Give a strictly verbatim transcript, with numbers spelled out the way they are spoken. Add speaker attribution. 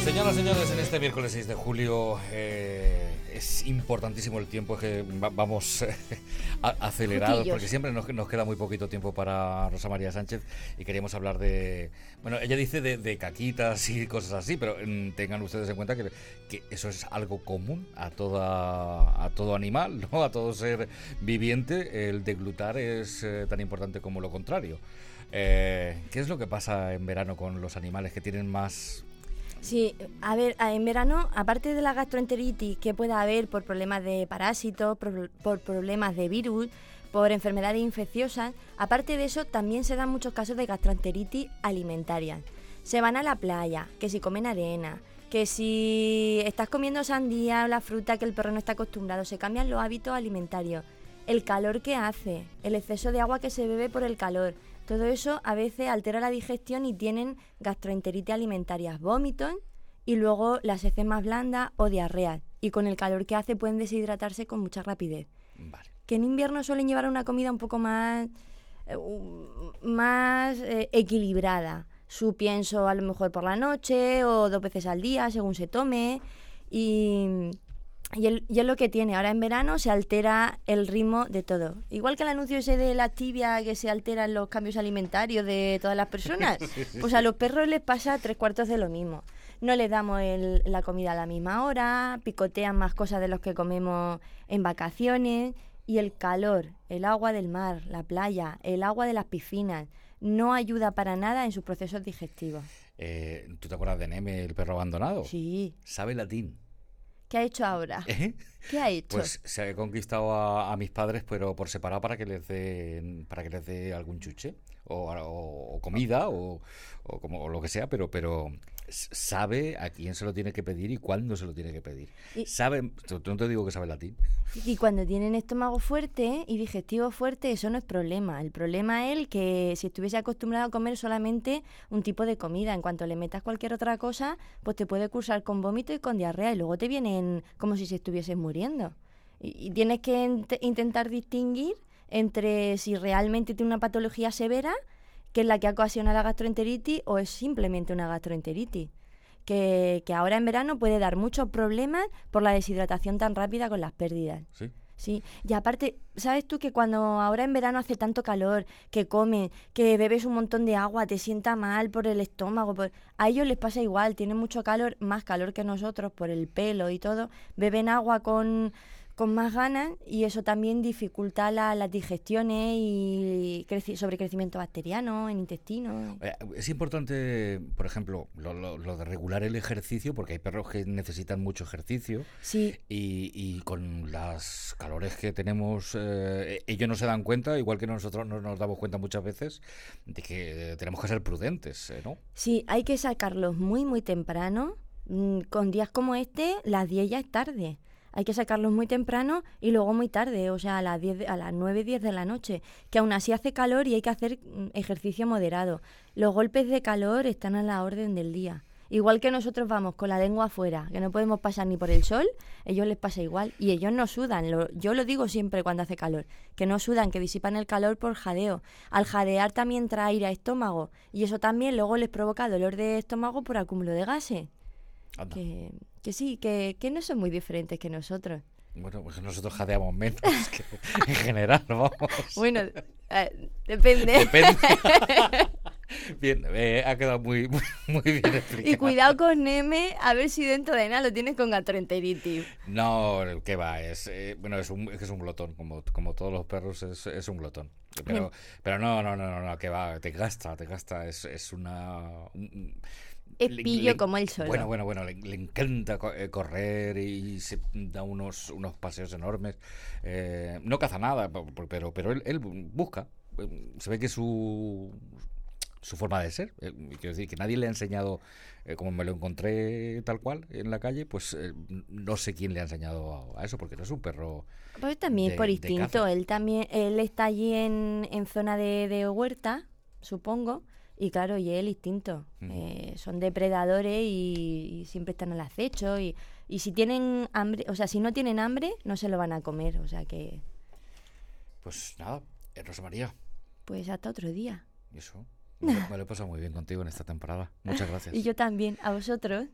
Speaker 1: Señoras y señores, en este miércoles seis de julio eh, es importantísimo el tiempo, es que va, vamos eh, acelerados,
Speaker 2: Jutillos.
Speaker 1: porque siempre nos, nos queda muy poquito tiempo para Rosa María Sánchez y queríamos hablar de... Bueno, ella dice de, de caquitas y cosas así, pero mm, tengan ustedes en cuenta que, que eso es algo común a, toda, a todo animal, ¿no? A todo ser viviente. El deglutar es eh, tan importante como lo contrario. Eh, ¿Qué es lo que pasa en verano con los animales que tienen más...
Speaker 2: Sí, a ver, en verano, aparte de la gastroenteritis que pueda haber por problemas de parásitos, por, por problemas de virus, por enfermedades infecciosas, aparte de eso también se dan muchos casos de gastroenteritis alimentarias. Se van a la playa, que si comen arena, que si estás comiendo sandía o la fruta que el perro no está acostumbrado, se cambian los hábitos alimentarios, el calor que hace, el exceso de agua que se bebe por el calor. Todo eso a veces altera la digestión y tienen gastroenteritis alimentarias, vómitos y luego las heces más blandas o diarrea. Y con el calor que hace pueden deshidratarse con mucha rapidez.
Speaker 1: Vale.
Speaker 2: Que en invierno suelen llevar una comida un poco más, eh, más eh, equilibrada. Su pienso a lo mejor por la noche o dos veces al día según se tome. Y... Y, el, y es lo que tiene. Ahora en verano se altera el ritmo de todo. Igual que el anuncio ese de la tibia, que se alteran los cambios alimentarios de todas las personas.
Speaker 1: Sí, sí,
Speaker 2: pues
Speaker 1: sí.
Speaker 2: a los perros les pasa tres cuartos de lo mismo. No les damos el, la comida a la misma hora, picotean más cosas de los que comemos en vacaciones. Y el calor, el agua del mar, la playa, el agua de las piscinas, no ayuda para nada en sus procesos digestivos.
Speaker 1: Eh, ¿Tú te acuerdas de Neme, el perro abandonado?
Speaker 2: Sí.
Speaker 1: Sabe latín.
Speaker 2: ¿Qué ha hecho ahora?
Speaker 1: ¿Eh?
Speaker 2: ¿Qué ha hecho?
Speaker 1: Pues se ha conquistado a, a mis padres, pero por separado para que les dé para que les dé algún chuche o, o, o comida o, o como o lo que sea, pero pero sabe a quién se lo tiene que pedir y cuándo se lo tiene que pedir.
Speaker 2: Y,
Speaker 1: Sabe, no te digo que sabe latín.
Speaker 2: y cuando tienen estómago fuerte y digestivo fuerte, eso no es problema. El problema es el que si estuviese acostumbrado a comer solamente un tipo de comida, en cuanto le metas cualquier otra cosa, pues te puede cursar con vómito y con diarrea y luego te vienen como si se estuviesen muriendo. Y, y tienes que int- intentar distinguir entre si realmente tiene una patología severa, que es la que ocasiona la gastroenteritis, o es simplemente una gastroenteritis. Que, que ahora en verano puede dar muchos problemas por la deshidratación tan rápida con las pérdidas.
Speaker 1: Sí.
Speaker 2: Sí, y aparte, ¿sabes tú que cuando ahora en verano hace tanto calor, que comes, que bebes un montón de agua, te sienta mal por el estómago? Por... A ellos les pasa igual, tienen mucho calor, más calor que nosotros por el pelo y todo, beben agua con... con más ganas y eso también dificulta la, las digestiones y creci- sobrecrecimiento bacteriano en intestino.
Speaker 1: Eh, Es importante, por ejemplo, lo, lo, lo de regular el ejercicio, porque hay perros que necesitan mucho ejercicio
Speaker 2: Sí,
Speaker 1: y, y con las calores que tenemos, eh, ellos no se dan cuenta, igual que nosotros no nos damos cuenta muchas veces, de que eh, tenemos que ser prudentes, eh, ¿no?
Speaker 2: sí, hay que sacarlos muy muy temprano. Mm, Con días como este, las diez ya es tarde. Hay que sacarlos muy temprano y luego muy tarde, o sea, a las diez, de- a las nueve diez de la noche, que aún así hace calor y hay que hacer mm, ejercicio moderado. Los golpes de calor están a la orden del día. Igual que nosotros vamos con la lengua afuera, que no podemos pasar ni por el sol, ellos les pasa igual. Y ellos no sudan, lo- yo lo digo siempre cuando hace calor, que no sudan, que disipan el calor por jadeo. Al jadear también trae aire a estómago y eso también luego les provoca dolor de estómago por acúmulo de gases.
Speaker 1: Anda.
Speaker 2: Que, que sí, que, que no son muy diferentes que nosotros.
Speaker 1: Bueno, pues nosotros jadeamos menos que en general, vamos.
Speaker 2: Bueno, eh, depende.
Speaker 1: Depende. Bien, eh, ha quedado muy, muy, muy bien explicado.
Speaker 2: Y cuidado con Neme, a ver si dentro de nada lo tienes con gastroenteritis.
Speaker 1: No, ¿qué va? Es, eh, bueno, es un, es que es un glotón, como, como todos los perros es, es un glotón. Pero, pero no, no, no, no, no, que va, te gasta, te gasta, es, es una... un-
Speaker 2: Es
Speaker 1: le-
Speaker 2: pillo
Speaker 1: le-
Speaker 2: como él solo.
Speaker 1: Bueno, bueno, bueno, le, le encanta co- eh, correr y se da unos, unos paseos enormes. Eh, no caza nada, po- po- pero, pero él, él busca. Eh, Se ve que su, su forma de ser. Eh, quiero decir, que nadie le ha enseñado, eh, como me lo encontré tal cual en la calle, pues eh, no sé quién le ha enseñado a, a eso, porque no es un perro
Speaker 2: Pues también
Speaker 1: de-
Speaker 2: por
Speaker 1: de
Speaker 2: instinto.
Speaker 1: caza.
Speaker 2: Él también, él está allí en, en zona de, de huerta, supongo. Y claro, y el instinto.
Speaker 1: Ujú.
Speaker 2: Eh, son depredadores y, y siempre están al acecho. Y, y si tienen hambre, o sea, si no tienen hambre, no se lo van a comer. O sea que,
Speaker 1: Pues nada, eh, Rosa María,
Speaker 2: pues hasta otro día.
Speaker 1: eso. Me lo, me lo he pasado muy bien contigo en esta temporada. Muchas gracias.
Speaker 2: Y yo también, a vosotros.